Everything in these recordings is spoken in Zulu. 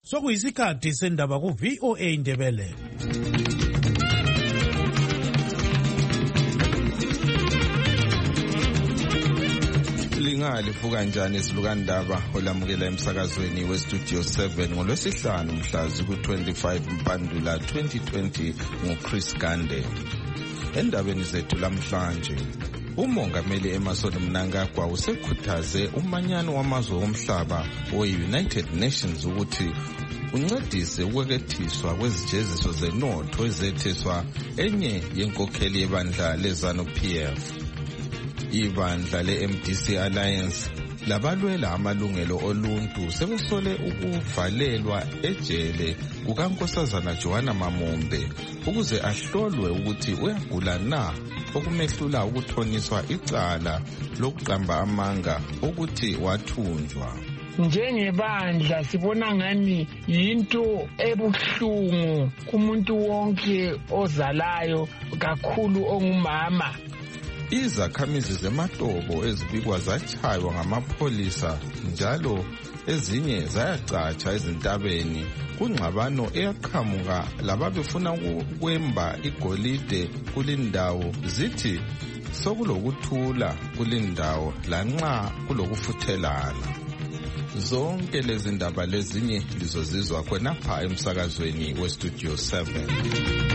Sokuyisikhathi sendaba ku VOA Indebele. Lingalifuka njani isilukandaba olamukela emsakazweni westudio 7 ngolwesihlanu mhla ziku-25 Mpandula 2020 nguChris Gande. Endabeni zethu lamhlanje, umongameli Emmerson Mnangagwa usekhuthaze umanyano wamazwe omhlaba we-United Nations ukuthi uncedise ukwekethiswa kwezijeziso zenotho ezetheswa enye yenkokheli yebandla leZANU-PF. Ibandla le-MDC Alliance labalwela amalungelo oluntu sebesole ukuvalelwa ejele kukaNkosazana Joanna Mamombe ukuze ahlolwe ukuthi uyagula na, okumehlula ukuthoniswa icala lokuqamba amanga ukuthi wathunjwa. Njengebandla sibona ngani yinto ebuhlungu kumuntu wonke ozalayo, kakhulu ongumama. Izakhamizi zeMatobo ezibikwa zatshaywa ngamapholisa njalo ezinye zayacatsha ezintabeni kungxabano eyaqhamuka lababefuna ukwemba igolide kulindawo, zithi sokulokuthula kulindawo lanxa kulokufuthelana. Zonke lezi ndaba lezinye lizozizwa khonapha emsakazweni westudio 7.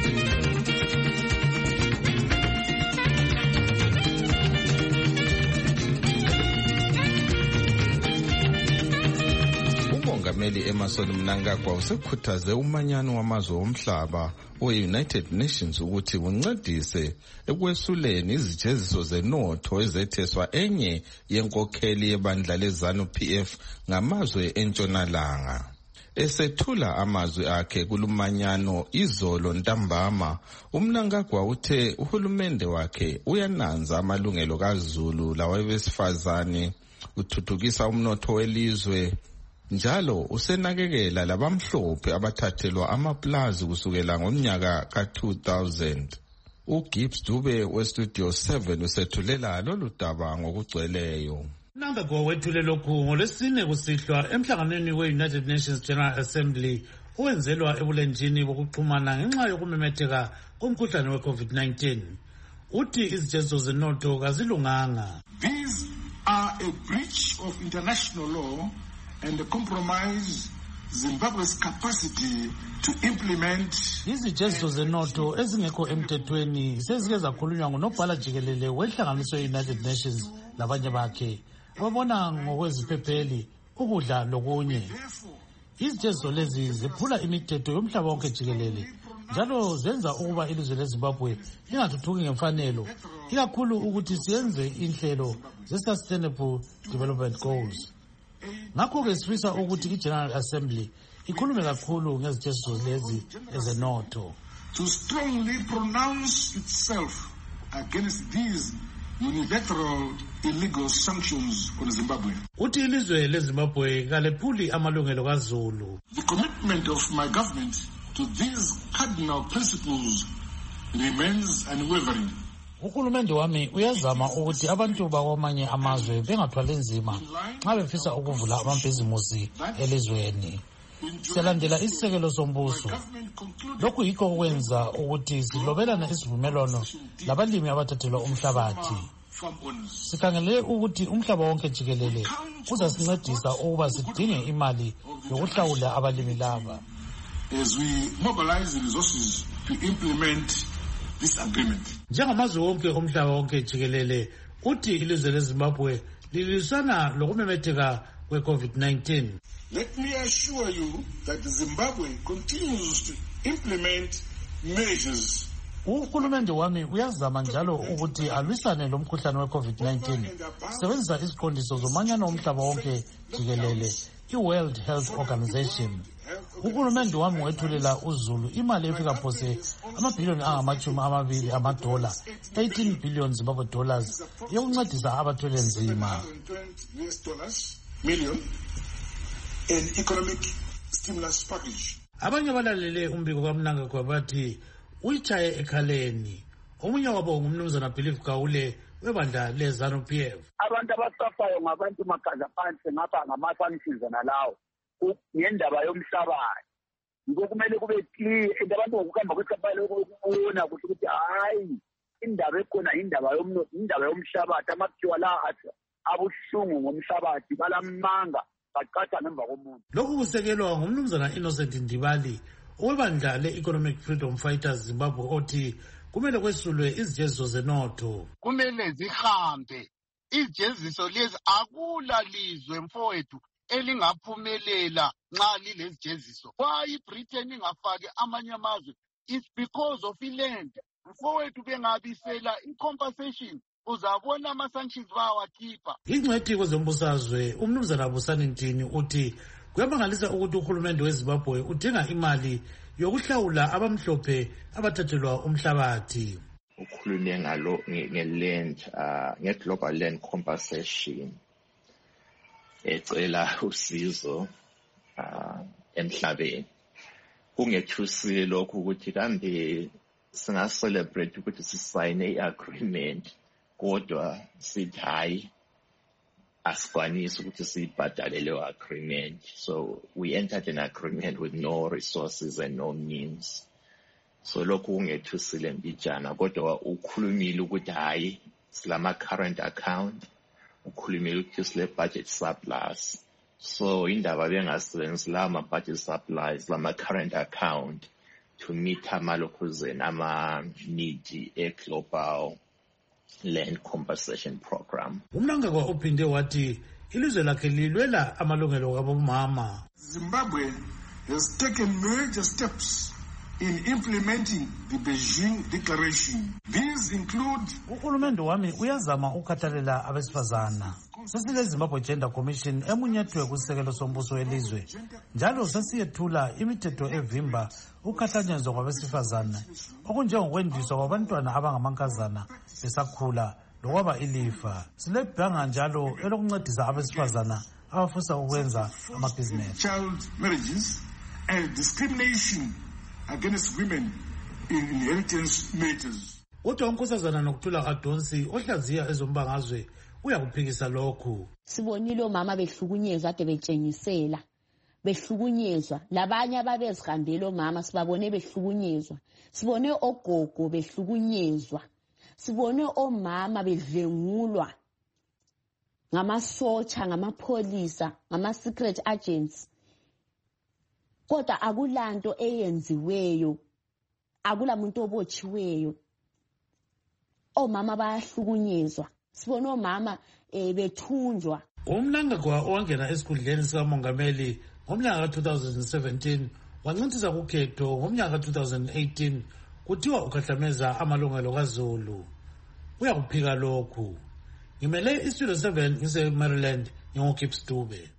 Umongameli Emmerson Mnangagwa usekhuthaze umanyano wamazwe omhlaba we-United Nations ukuthi uncedise ekwesuleni izijeziso zenotho ezetheswa enye yenkokheli yebandla leZANU-PF ngamazwe entshonalanga. Esethula amazwi akhe kulumanyano izolo ntambama, uMnangagwa uthe uhulumende wakhe uyananza amalungelo kaZulu lawabesifazane, uthuthukisa umnotho welizwe, njalo usenakekela labamhlophe abathathelwa amaplazi kusukela ngomnyaka ka-2000. uGibbs Dube westudio 7 usethulela lolu daba ngokugcweleyo. Mnangagwa wethule lokhu ngolwesine kusihlwa emhlanganweni we-United Nations General Assembly owenzelwa ebulenjini bokuxhumana ngenxa yokumemetheka komkhuhlane we-COVID-19. Uthi izijeziso zenotho kazilunganga. These are a breach of international law and compromise Zimbabwe's capacity to implement. Izijeziso zenotho ezingekho emthethweni sezike zakhulunywa ngunobhala jikelele wenhlanganiso ye-United Nations labanye bakhe ababona ngokweziphepheli ukudla lokunye. Izijeziso lezi ziphula imithetho yomhlaba wonke jikelele njalo zenza ukuba ilizwe leZimbabwe lingathuthuki ngemfanelo, ikakhulu ukuthi siyenze inhlelo ze-Sustainable Development Goals. Ngakho-ke sifisa ukuthi i-General Assembly ikhulume kakhulu ngezijeziso lezi ezenotho. To strongly pronounce itself against these unilateral illegal sanctions on Zimbabwe. Uthi ilizwe leZimbabwe kalephuli amalungelo kaZulu. The commitment of my government to these cardinal principles remains unwavering. Uhulumende wami uyazama ukuthi abantu bakwamanye amazwe bengathwali nzima nxa befisa ukuvula amabhizimusi elizweni. Siyalandela isisekelo sombuso. Lokhu yikho okwenza ukuthi silobelana isivumelwano labalimi abathathelwa umhlabathi. Sikhangele ukuthi umhlaba wonke jikelele uzasincedisa ukuba sidinge imali yokuhlawula abalimi laba. As we mobilize the resources to implement this agreement. Njengamazwe wonke omhlaba wonke jikelele, uthi ilizwe leZimbabwe lilisana lokumemetheka kwe-COVID-19. Let me assure you that Zimbabwe continues to implement measures. Uhulumende wami uyazama njalo ukuthi alwisane lomkhuhlane we-COVID-19 sebenzisa iziqondiso zomanyano omhlaba wonke jikelele, i-World Health Organization. Uhulumende wami wethulela uZulu imali efika phose amabhiliyoni angama-20 amadola, 18 billion Zimbabwe dollars, yokuncedisa abathwele nzima. Million in economic stimulus package. Abanye balalele umbiko kaMnangagwa bathi uyichaye ekhaleni. Omunye wabo ngumnumzana Believe Gawule webandla leZANU-PF. Abantu abasafayo ngabantu magaza phansi ngapha ngama-sanctions nalawo. ngendaba yomhlabathi. Yiko kumele kube clear and abantu ngokuhamba kwesikhathi ukubona ukuthi hayi indaba ekhona indaba yomnotho, indaba yomhlabathi. Amakhiwa la abuhlungu ngomhlabathi balamanga baqatha ngemva komuntu. Lokhu kusekelwa ngumnumzana Innocent Ndibali owebandla le-Economic Freedom Fighters Zimbabwe othi kumele kwesulwe izijeziso zenotho. Kumele zihambe izijeziso lezi, akula lizwe mfowethu elingaphumelela nxa lilezijeziso. Why iBritain ingafaki amanye amazwe? It's because of iland. Mfowethu bengabisela i-compensation uzabona ama-sanctions bawakhipha. Ingcwethi kwezombusazwe umnumzana Busani Ntini uthi kuyamangalisa ukuthi uhulumende weZimbabwe udinga imali yokuhlawula abamhlophe abathathelwa umhlabathi. Ukhulume ngalo ngeland nge-global land compensation ecela usizo emhlabeni. Kungethusile lokhu ukuthi kambe singa-celebrate ukuthi sisayine i-agreement kodwa sithi hayi asikwanisi ukuthi siyibhadale leyo agreement. So we entered an agreement with no resources and no means. So lokhu kungethusile mbijana kodwa ukhulumile ukuthi hayi silama current account, ukhulumile ukuthi sile budget surplus. So indaba bengasebenzisi lama budget surplus lama current account to meet amalokhuzeni ama-need e-global land compensation program. Umnangagwa uphinde wathi ilizwe lakhe lilwela amalungelo kabomama. Zimbabwe has taken major steps in implementing the Beijing Declaration. These include uhulumende wami uyazama ukukhathalela abesifazana. Sesile Zimbabwe Gender Commission emunyethwe kusekelo sombuso welizwe. Njalo sesiyethula imithetho evimba ukukhathanyezwa kwabesifazana okunjengokwendiswa kwabantwana abangamankazana besakhula lokwaba ilifa. Silebhanga njalo elokuncedisa abesifazana abafisa ukwenza amabhizinesi. Child marriages and discrimination against women in inheritance matters. Kodwa unkosazana nokuthula Adonsi ohlaziya ezombangazwe uyakuphikisa lokhu. Sibonile omama behlukunyezwa ade betshengisela behlukunyezwa, labanye ababezihambela omama sibabone behlukunyezwa, sibone ogogo behlukunyezwa, sibone omama bedlengulwa ngamasotsha, ngamapholisa, ngama-secret agents. Kodwa akulanto eyenziweyo, akula muntu obotshiweyo. Omama bayahlukunyezwa, sibone omama bethunjwa. Umnangagwa owangena esikhundleni sikamongameli ngomnyaka ka-2017 wancintisa kukhetho ngomnyaka ka-2018 kuthiwa ukhahlameza amalungelo kaZulu. Uyakuphika lokhu. Ngimele iStudio 7 ngise-Maryland ngingoKips Dube.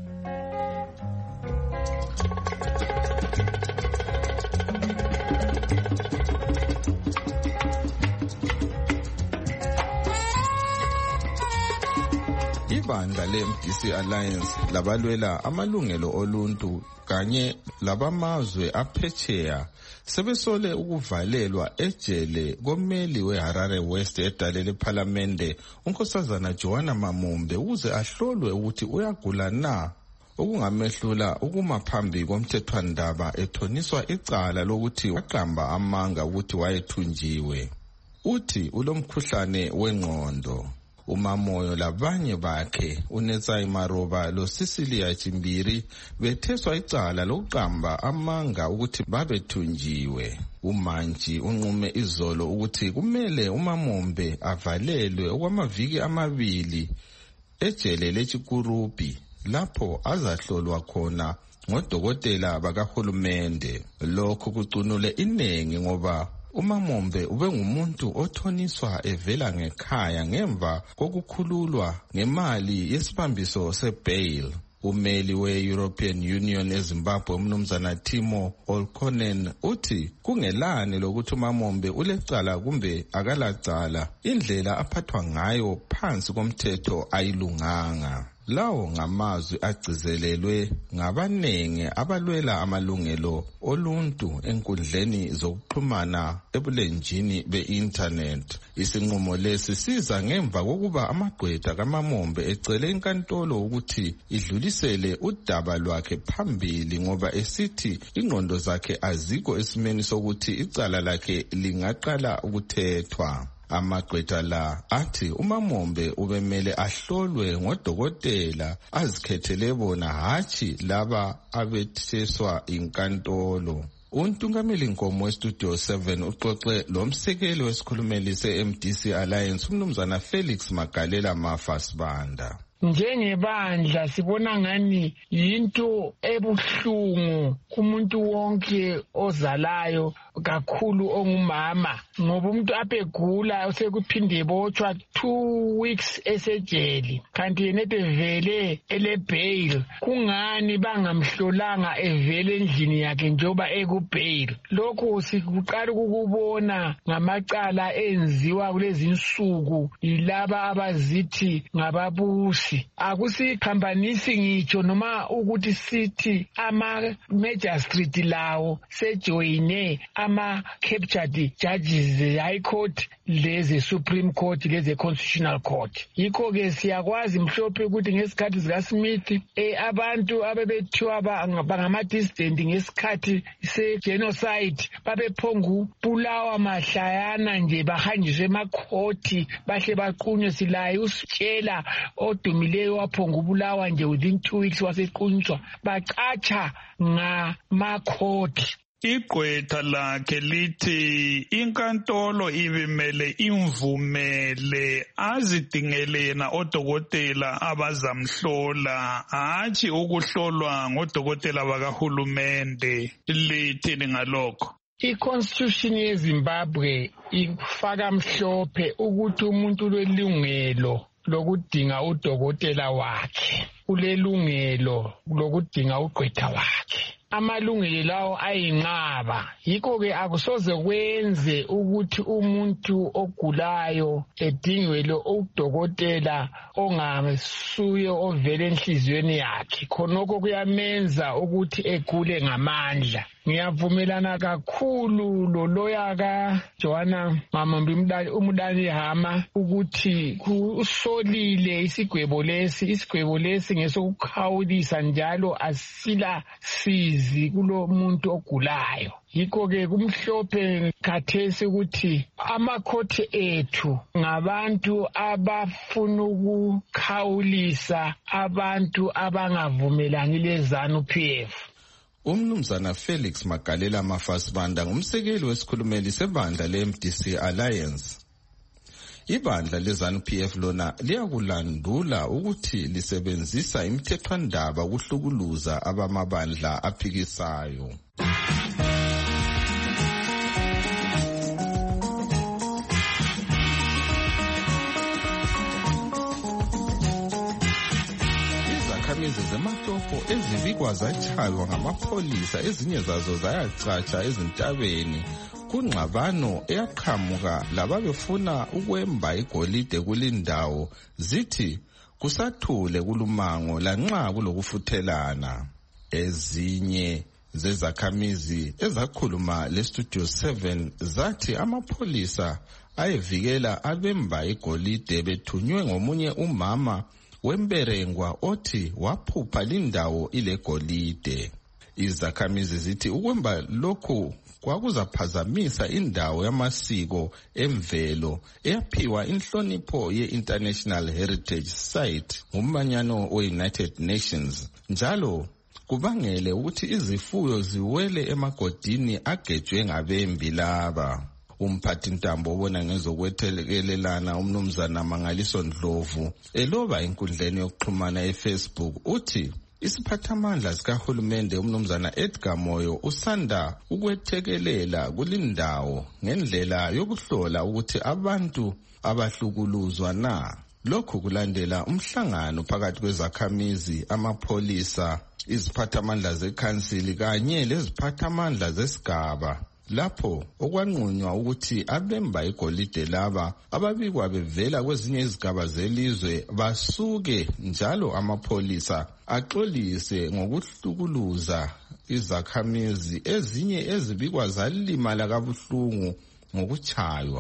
Ibandla le-MDC Alliance labalwela amalungelo oluntu kanye labamazwe aphetsheya sebesole ukuvalelwa ejele komeli weHarare West edale lephalamende unkosazana Joanna Mamumbe ukuze ahlolwe ukuthi uyagula na, okungamehlula ukuma phambi komthethwandaba ethoniswa icala lokuthi waqamba amanga ukuthi wayethunjiwe. Uthi ulomkhuhlane wengqondo. Umamoyo labanye bakhe uNetsai Maroba loSicilia Chimbiri betheswa icala lokuqamba amanga ukuthi babethunjiwe. Umanji unqume izolo ukuthi kumele uMamombe avalelwe okwamaviki 2 ejele leChikurupi lapho azahlolwa khona ngodokotela bakahulumende. Lokho kucunule inengi ngoba uMamombe ubengumuntu othoniswa evela ngekhaya ngemva kokukhululwa ngemali yesibambiso sebail. Umeli we-European Union eZimbabwe umnumzana Timo Olkonen uthi kungelani lokuthi uMamombe ulecala kumbe akalacala, indlela aphathwa ngayo phansi komthetho ayilunganga. Lawo ngamazwi agcizelelwe ngabanenge abalwela amalungelo oluntu enkundleni zokuxhumana ebulenjini be-internet. Isinqumo lesi siza ngemva kokuba amagqwetha kaMamombe ecele inkantolo ukuthi idlulisele udaba lwakhe phambili ngoba esithi ingqondo zakhe azikho esimeni sokuthi icala lakhe lingaqala ukuthethwa. Amagqwetha la athi uMamombe ubemele ahlolwe ngodokotela azikhethele bona hatshi laba abetheswa inkantolo. Untungameli Nkomo weStudio 7 uxoxe lomsekeli wesikhulumeli se-MDC Alliance umnumzana Felix Magalela Mafasibanda. Njengebandla sibona ngani yinto ebuhlungu kumuntu wonke ozalayo kakhulu ongumama ngoba umuntu apegula sekuphinde botshwa 2 weeks esejeli kanti yena evele ele-bail. Kungani bangamhlolanga evele endlini yakhe njengoba ekubail? Lokhu sikuqala ukubona ngamacala enziwa kulezi insuku yilaba abazithi ngababusi. Akusikhambanisi ngitsho noma ukuthi sithi ama-magistrate lawo sejoyine ama-captured judges high court leze Supreme Court leze Constitutional Court. Yikho-ke siyakwazi mhlophe ukuthi ngesikhathi zikaSmith abantu abebethiwa bangama-dissident ngesikhathi se-genocide babephongu bulawa mahlayana nje bahanjiswe emakhoti bahle baqunywe. Silaye usitshela odumileyo waphongu bulawa nje within 2 weeks wasequnywa baqatsha ngamakhoti. Igqwetha lakhe lithi inkantolo ibimele imvumele azidingele yena odokotela abazamhlola hatshi ukuhlolwa ngodokotela bakahulumende. Lithini ngalokho? I-Constitution yeZimbabwe ifaka mhlophe ukuthi umuntu lelungelo lokudinga udokotela wakhe, ulelungelo lokudinga ugqwetha wakhe. Amalungelo lawo ayinqaba. Yikho-ke akusoze kwenze ukuthi umuntu ogulayo edingwe udokotela ongasuye ovele enhliziyweni yakhe. Khonokho kuyamenza ukuthi egule ngamandla. Ngiyavumelana kakhulu loloya kaJohana Mamombe Umdani-Hama ukuthi usolile isigwebo lesi ngesokukhawulisa njalo asila sizi kulo muntu ogulayo. Yikho-ke kumhlophe khathesi ukuthi amakhoti ethu ngabantu abafuna ukukhawulisa abantu abangavumelani leZANU-PF. Umnumzana Felix Magalela Mafasibanda ngumsekeli wesikhulumeli sebandla le-MDC Alliance. Ibandla leZANU-PF lona liyakulandula ukuthi lisebenzisa imithethwandaba ukuhlukuluza abamabandla aphikisayo. Izakhamizi zematopo ezibikwa zatshaywa ngamapholisa ezinye zazo zayacatsha ezintabeni kungxabano eyaqhamuka lababefuna ukwemba igolide kulindawo zithi kusathule kulumango lanxa kulokufuthelana. Ezinye zezakhamizi ezakhuluma leStudio 7 zathi amapholisa ayevikela abemba igolide bethunywe ngomunye umama wemberengwa othi waphupha lindawo ilegolide. Izakhamizi zithi ukwemba lokhu kwakuzaphazamisa indawo yamasiko emvelo eyaphiwa inhlonipho ye-International Heritage Site ngumanyano we-United Nations njalo kubangele ukuthi izifuyo ziwele emagodini agejwe ngabembi laba. Umphathintambo obona ngezokwethelelana umnumzana Mangaliso Ndlovu eloba inkundleni yokuxhumana eFacebook uthi isiphathamandla sikahulumende umnumzana Edgar Moyo usanda ukwethekelela kulindawo ngendlela yokuhlola ukuthi abantu abahlukuluzwa na. Lokhu kulandela umhlangano phakathi kwezakhamizi, amapholisa, iziphathamandla zekhansili kanye leziphathamandla zesigaba lapho okwanqunywa ukuthi abemba igolide laba ababikwa bevela kwezinye izigaba zelizwe basuke njalo amapholisa axolise ngokuhlukuluza izakhamizi ezinye ezibikwa zalimala kabuhlungu ngokuchaywa.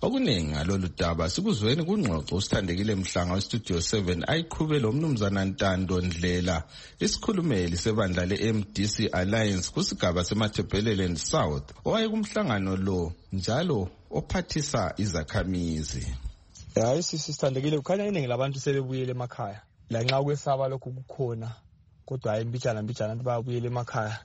Okuningi ngalolu daba sikuzweni kungxoxo usithandekile Mhlanga weStudio 7 ayiqhube lo mnumzana Ntando Ndlela, isikhulumeli sebandla le-MDC Alliance kusigaba seMatabeleland South, owayekumhlangano lo njalo ophathisa izakhamizi. Hayi sisithandekile, kukhanya iningi labantu sebebuyele emakhaya. Lanxa kwesaba lokhu kukhona, kodwa hayi mbijana abantu bayabuyela emakhaya.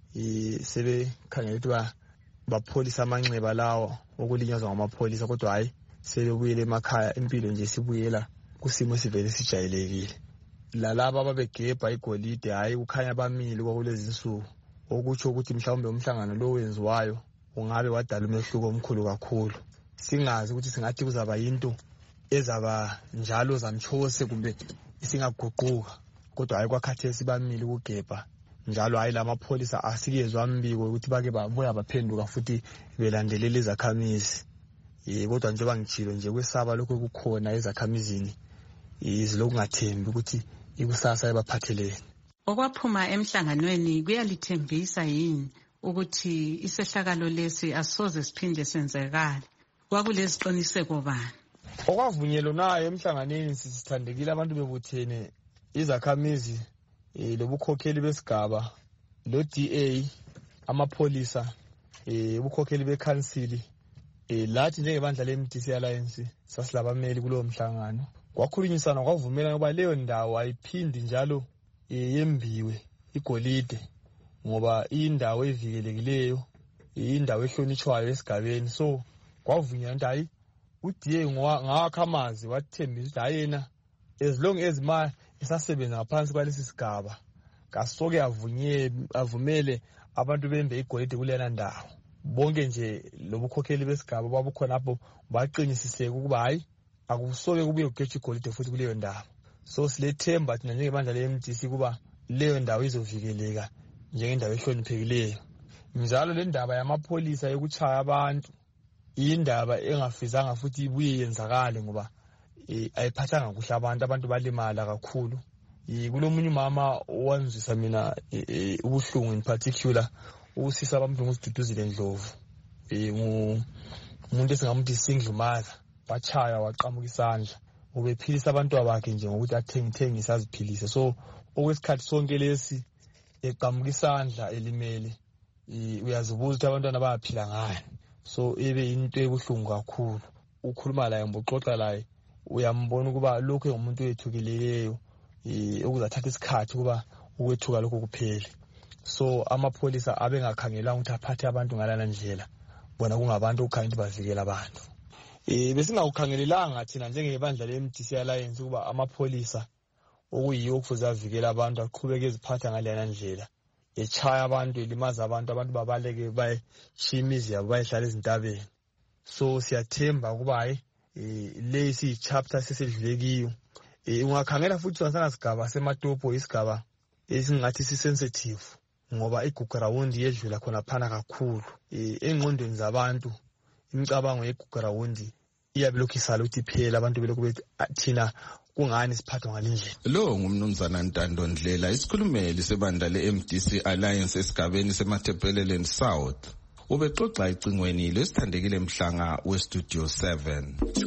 Sebekhangela ukuthi bapholisa amanxeba lawo okulinyazwa ngamapholisa, kodwa hayi sebebuyele emakhaya, impilo nje sibuyela kusimo sivele sijayelekile. Lalabo ababegebha igolide hayi kukhanya bamile kwakulezi insuku, okutsho ukuthi mhlawumbe umhlangano lo wenziwayo ungabe wadala umehluko omkhulu kakhulu. Singazi ukuthi singathi kuzaba yinto ezaba njalo zamtshose kumbe isingaguquka, kodwa hayi kwakhathesi bamile ukugebha njalo hayi lamapholisa asikezwa mbiko ukuthi bake babuya baphenduka futhi belandelela izakhamizi. Kodwa njengoba ngitshilo nje kwesaba lokho kukhona ezakhamizini, izilokungathembi ukuthi ikusasa ebaphatheleni. Okwaphuma emhlanganweni kuyalithembisa yini ukuthi isehlakalo lesi asoze siphinde senzekale? Kwakuleziqiniseko bani? Okwavunyelwa nayo emhlanganweni sisithandekile abantu bebuthene, izakhamizi, lobukhokheli besigaba, lo DA, amapholisa, ubukhokheli bekhansili, lathi njengebandla le-MDC Alliance sasilabameli kulowo mhlangano. Kwakhulunyisana kwavumelana ukuba leyo ndawo ayiphindi njalo yembiwe igolide, ngoba indawo evikelekileyo, indawo ehlonitshwayo esigabeni. So kwavunyelana ukuthi hayi uDA ngawakamazi wathembisa ukuthi hayi yena as long as isasebenza ngaphansi kwalesi sigaba kasoke avumele abantu bembe igolide kulena ndawo. Bonke nje lobukhokheli besigaba babukhona lapho baqinisiseke ukuba hayi akusoke kubuye kugejwa igolide futhi kuleyo ndawo. So silethemba thina njengebandla le-MDC kuba leyo ndawo izovikeleka njengendawo ehloniphekileyo. Njalo le ndaba yamapholisa yokuchaya abantu indaba engafizanga futhi ibuye yenzakale ngoba ayiphathanga kuhle abantu balimala kakhulu. Kulomunye umama owanzisa mina ubuhlungu in particular usisa abantu ngosiduduzile Ndlovu, umuntu esingamuthi singlumaza, bachaya waqamuka isandla, ubephilisa abantu abakhe nje ngokuthi athengise aziphilise. So okwesikhathi sonke lesi eqamuka isandla elimele, uyazibuza ukuthi abantwana bayaphila ngani. So ibe into ebuhlungu kakhulu. Ukhuluma laye mboxoxa laye uyambona ukuba lokho engumuntu oyethukileyo, okuzathatha isikhathi kuba ukwethuka lokho kuphele. So amapholisa abengakhangelanga ukuthi aphathe abantu ngalana ndlela, bona kungabantu okukhanya bavikela abantu. Besingakukhangelelanga thina njengebandla le-MDC Alliance ukuba amapholisa okuyiwo kufuze avikela abantu aqhubeke eziphatha ngalana ndlela, echaya abantu, elimaza abantu babaleke bayishiya imizi yabo bayehlala ezintabeni. So siyathemba ukuba hayi lesi i-chapter sesedlule kiyo. Ungakhangela futhi sangasigaba seMatopo, isigaba esingathi sisensitive ngoba igugrawundi yedlula khona phana kakhulu. Engqondweni zabantu imicabango yegugrawundi iyabilokhu isala ukuthi iphela, abantu belokhu bethi thina kungani siphathwa ngalendlela. Lo ngumnumzana Ntando Ndlela, isikhulumeli sebandla le-MDC Alliance esigabeni seMatabeleland South, ubexoxa icingweni lesithandekile Mhlanga weStudio 7.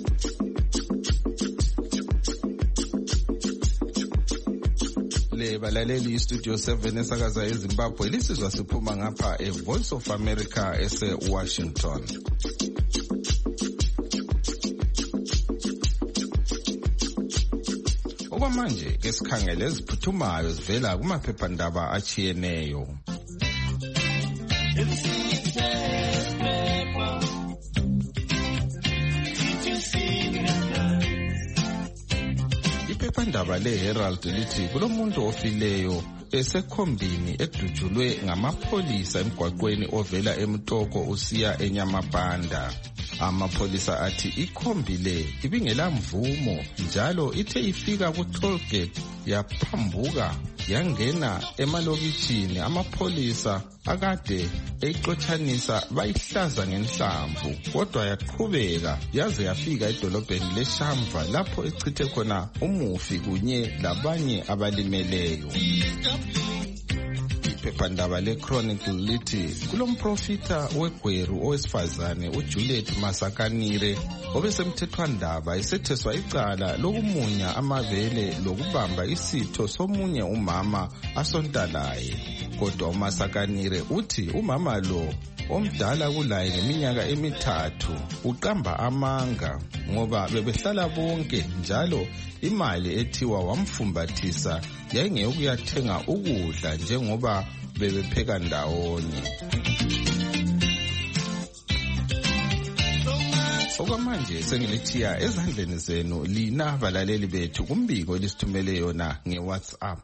Le balaleli iStudio 7 esakaza eZimbabwe lisizwa siphuma ngapha eVoice of America ese-Washington. Okwamanje ke sikhangele eziphuthumayo zivela kumaphephandaba achiyeneyo. Iphephandaba le-Herald lithi kulomuntu ofileyo esekhombini edutshulwe ngamapholisa emgwaqweni ovela eMtoko usiya eNyamabanda. Amapholisa athi ikhombi le ibingela mvumo njalo ithe ifika ku-tollgate yaphambuka yangena emalokitshini. Amapholisa akade eyixotshanisa bayihlaza ngenhlamvu, kodwa yaqhubeka yaze yafika edolobheni leShamva lapho echithe khona umufi kunye labanye abalimeleyo. Iphephandaba le-Chronicle lithi kulomprofita wegweru owesifazane uJuliet Masakanire obesemthethwandaba esetheswa icala lokumunya amabele lokubamba isitho somunye umama asonta laye. Kodwa uMasakanire uthi umama lo omdala kulaye ngeminyaka emithathu uqamba amanga ngoba bebehlala bonke njalo imali ethiwa wamfumbathisa yayingeyokuyathenga ukudla njengoba bebepheka ndawonye. Okwamanje sengilithiya ezandleni zenu lina balaleli bethu kumbiko elisithumele yona nge-WhatsApp.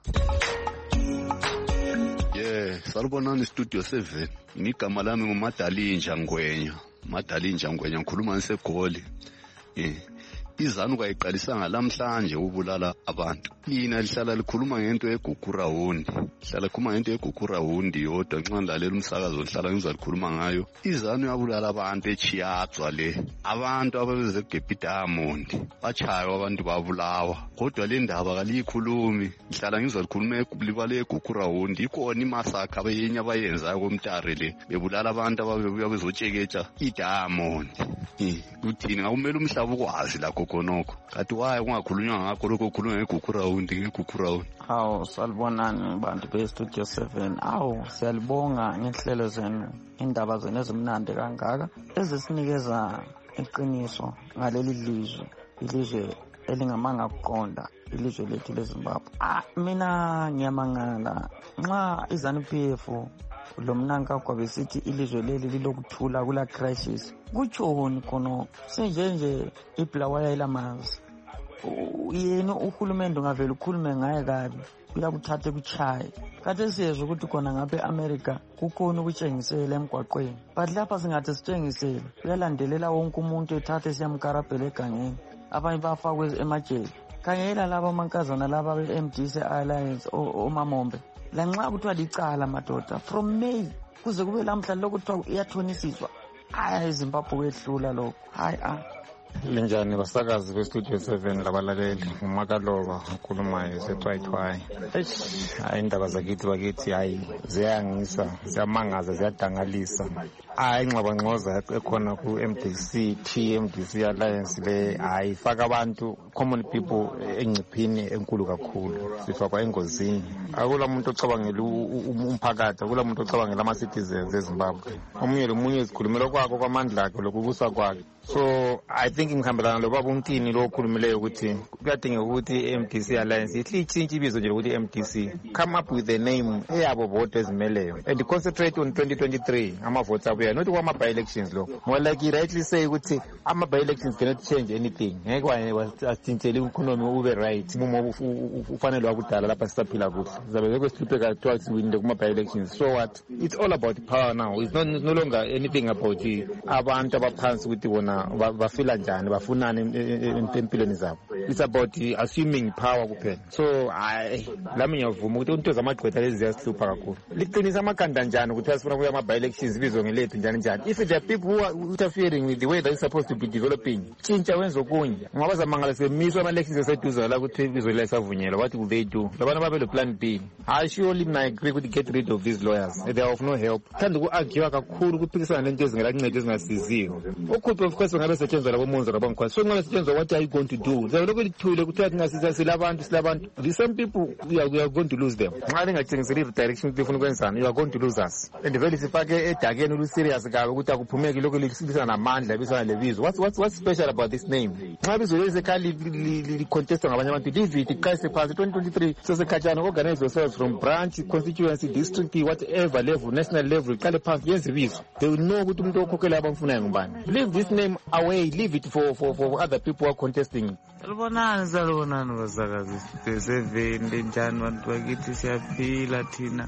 Salubonani Studio 7. Igama lami nguMadalinja Ngwenya. Madalinja Ngwenya ngikhuluma ngisegoli. Izanu kayiqalisa ngalamhlanje ubulala abantu. Lina lihlala likhuluma ngento yeGugurawundi. Lihlala likhuluma ngento yeGugurawundi yodwa nxa ngilalela umsakazo lihlala ngizalikhuluma ngayo. Izanu yabulala abantu eChiyadzwa le. Abantu ababeze eGebi Diamond. Bachaywa abantu babulawa. Kodwa le ndaba kaliyikhulumi. Lihlala ngizalikhuluma libale yeGugurawundi. Ikhona imasakha abayenye abayenzayo koMtare le. Bebulala abantu ababebuya bezotsheketsha iDiamond. Kuthini ngakumele umhlaba ukwazi lakho konoko. Kathi waye kungakhulunywa ngakho lokho kukhulunywa ngeGugurawundi. Awu salibonani bantu beStudio 7. Awu siyalibonga ngenhlelo zenu, indaba zenu ezimnandi kangaka ezisinikeza iqiniso ngaleli lizwe, ilizwe elingamanga kuqonda, ilizwe lethu leZimbabwe. Mina ngiyamangala nxa iZANU-PF lo mnanka kwabesithi ilizwe leli lilokuthula kula crisis. Kutshoni khona senjenje iBulawayo ilamanzi. Yena uhulumende ngavela ukhulume ngaye kabi uyakuthatha kuchaye. Kade siyezwe ukuthi khona ngabe eAmerica kukhona ukutshengisela emgwaqweni. But lapha singathi sitshengisele uyalandelela wonke umuntu ethathe siyamkarabhela egangeni. Abanye bafakwe emajele. Khangela laba amankazana laba beMDC Alliance oMamombe. La nxa kuthiwa licala madoda from May kuze kube lamhla lokuthiwa iyathonisiswa. Hayi eZimbabwe kwehlula lokho. Hayi Linjani basakazi beStudio 7 labalaleli uMakaloba ukhulumayo seThwayithwayi. Hayi indaba zakithi bakithi hayi ziyangisa, ziyamangaza, ziyadangalisa. Hayi ingxabangxoza ekhona ku MDC TMDC Alliance le hayi faka abantu common people engciphini enkulu kakhulu, sifakwa engozini. Akula umuntu ocabangela umphakathi, akula umuntu ocabangela ama citizens eZimbabwe. Omunye lomunye izikhulumelo kwakho kwamandla akhe lokubusa kwakhe. So I think ngihambelana lobaba uMtini lo okhulumileyo ukuthi kuyadingeka ukuthi MDC Alliance ichintshe ibizo nje ukuthi MDC come up with a name eyabo vote ezimeleyo and concentrate on 2023 ama votes abuya, not kwama by elections lo. More like you rightly say ukuthi ama by elections cannot change anything. Ngeke wasithintele economy ube right mumo ufanele wakudala lapha sisaphila kuhle. Zabe kwesihlupheka twice win kuma by elections. So what? It's all about power now. It's no longer anything about abantu abaphansi ukuthi bona bafila njani bafunana empilweni zabo. It's about assuming power kuphela. So lami ngiyavuma ukuthi into zamagqwetha lezi ziyasihlupha kakhulu. Liqinisa amakhanda njani ukuthi asifuna kuya ama by elections bizwe ngelethu njani njani. If there are people who are interfering with the way that is supposed to be developing, tshintsha wenza okunye. Ngoba zamangala semiswa ama elections eseduza la ukuthi bizwe lesavunyelwa. What will they do? Labana babe lo plan B. I surely I agree with get rid of these lawyers. They are of no help. Thanda uku-argue kakhulu ukuphikisana lento ezingela kunceda ezingasiziyo. Okhuphe of course ngabe setshenzwa labo monzo labantu. So ngabe setshenzwa what are you going to do? Lokho lithule ukuthi ngasiza silabantu. The same people we are going to lose them. Nxa lingatshengiseli redirection tifuna ukwenzana, you are going to lose us. And vele sifake edakeni ulu serious kabe ukuthi akuphumeki lokho lisibisa namandla bisana lebizo. What's special about this name? Nxa bizo lezekhali li contest ngabanye abantu leave it iqase phansi 2023 sesekhatshana organize yourselves from branch, constituency, district, whatever level, national level, iqale phansi yenze bizo. They will know ukuthi umuntu okhokhela abamfunayo ngubani. Leave this name away, leave it for other people who are contesting. Salubonani basakazi beseveni lenjani bantu bakithi siyaphila thina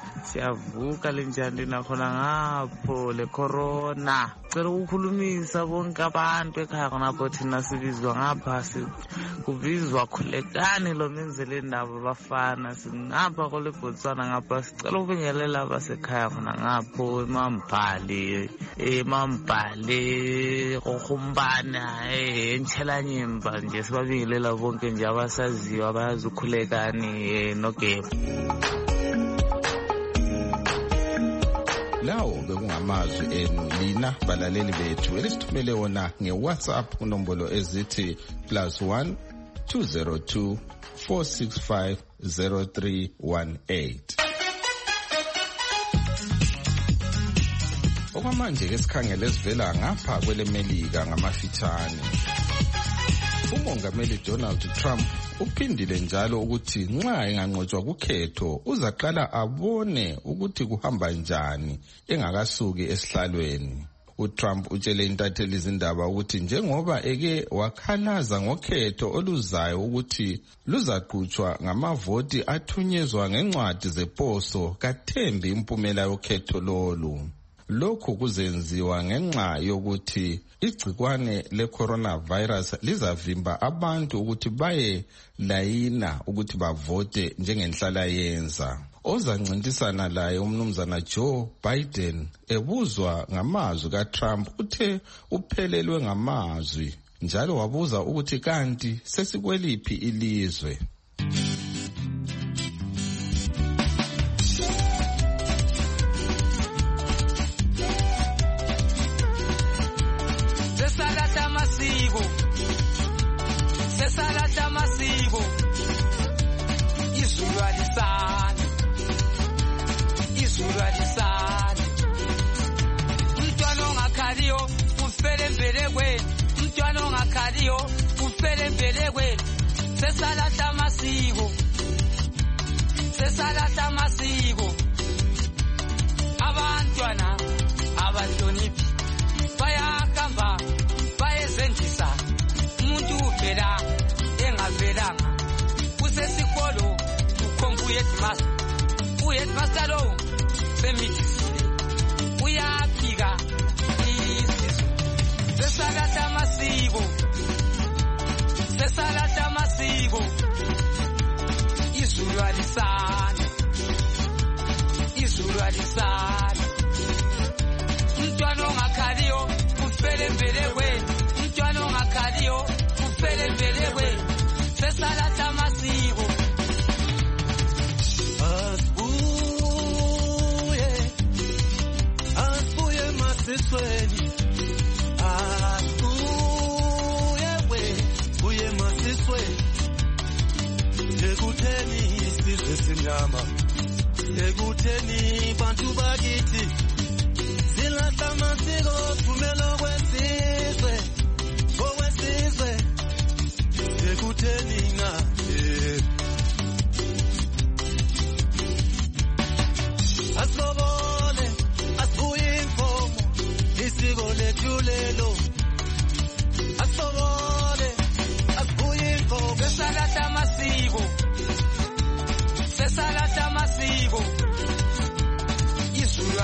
siyavuka lenjani nakhona ngapho le corona. Cela ukukhulumisa bonke abantu ekhaya khonapho thina sibizwa ngapha kubizwa khulekani lo menzele indaba bafana singapha kole Botswana ngapha sicela ubingelela abasekhaya khona ngapho emambhale kokhumbana entshela nyimba nje sibabingelela bonke nje abasaziyo abayazi ukhulekani noGebu. Lawo bekungamazwi enu lina balaleli bethu elisithumele wona ngeWhatsApp kunombolo ezithi +1 202 465 0318. Okwamanje ke sikhangele sivela ngapha kwelemelika ngamafitshane. Umongameli Donald Trump uphindile njalo ukuthi nxa enganqotshwa kukhetho uzaqala abone ukuthi kuhamba njani engakasuki esihlalweni. uTrump utshele intatheli izindaba ukuthi njengoba eke wakhalaza ngokhetho oluzayo ukuthi luzaqhutshwa ngamavoti athunyezwa ngencwadi zeposo, kathembi impumela yokhetho lolu. Lokhu kuzenziwa ngenxa yokuthi igcikwane le-coronavirus lizavimba abantu ukuthi baye layina ukuthi bavote njengenhlala yenza. Ozancintisana laye umnumzana Joe Biden ebuzwa ngamazwi kaTrump uthe uphelelwe ngamazwi njalo wabuza ukuthi kanti sesikweliphi ilizwe. Sesalata masiko izulu alisani umntwana ongakhaliyo ufele mbelekweni, umntwana ongakhaliyo ufele mbelekweni. Sesalata masiko abantwana abahloniphi bayahamba bayezendisa umuntu uvela engavelanga kusesikolo ukhomba uheadmaster lo semithile uyaphika isizo. Sesalata masiko izulu alisani umntwana ongakhaliyo ufele mbelekweni, umntwana ongakhaliyo ufele mbelekweni. Sesalata masiko asibuye masisweni, buye masisweni. Ekutheni isizwe simnyama, ekutheni bantu bakithi silahla amasiko thumela kwesizwe, ekutheni asobole asibuye inkomo isiko lethu lelo, asobole asibuye inkomo. Sesalata masiko izulu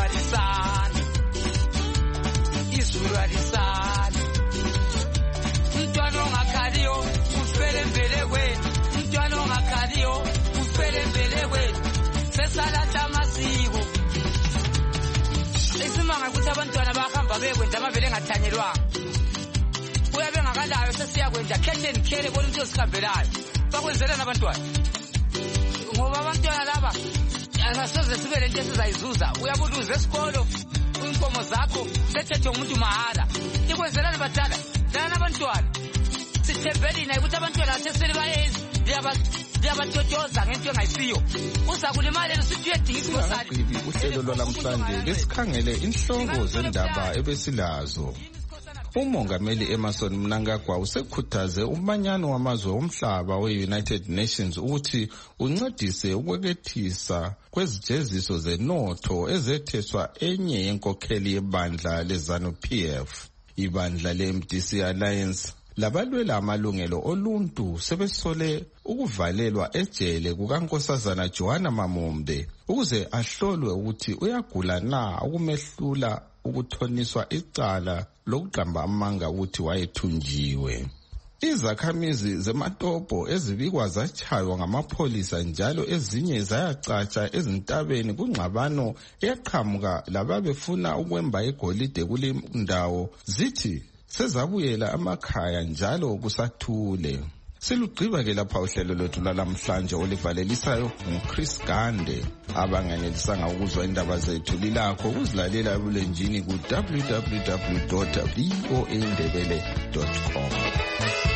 alisani umntwana ongakhaliyo ufele mbelekweni, umntwana ongakhaliyo ufele mbelekweni. Sesalata masiko isimanga ukuthi abantwana bahamba bekwenza amavele engathanyelwanga, uyabe engakalayo sesiyakwenza khetheni khere bona into ezikhambelayo bakwenzelana abantwana, ngoba abantwana laba asoze sibe lento esizayizuza. Uyabuduza esikolo inkomo zakho sethethe umuntu mahala, ikwenzelana badala lana abantwana. Sithembeli naye ukuthi abantwana sesele bayenzi liyabatotoza ngento engayisiyo, uza kulimalela usithi uyedinga isikosali. Uhlelo lwalamhlanje lesikhangele inhloko zendaba ebesilazo. Umongameli Emmerson Mnangagwa usekhuthaze umanyano wamazwe omhlaba we-United Nations ukuthi uncedise ukwekethisa kwezijeziso zenotho ezetheswa enye yenkokheli yebandla leZANU-PF. Ibandla le-MDC Alliance labalwela amalungelo oluntu sebesole ukuvalelwa ejele kukaNkosazana Joanna Mamombe ukuze ahlolwe ukuthi uyagula na ukumehlula ukuthoniswa icala lokuqamba amanga ukuthi wayethunjiwe. Izakhamizi zeMatopo ezibikwa zachaywa ngamapholisa njalo ezinye zayacatsha ezintabeni kungxabano eqhamuka lababefuna ukwemba igolide kule ndawo zithi sezabuyela amakhaya njalo kusathule. Silugqiba ke lapha uhlelo lwethu lalamhlanje olivalelisayo nguChris Gande. Abanganelisanga ukuzwa indaba zethu lilakho ukuzilalela ebulenjini ku www.voaindebele.com.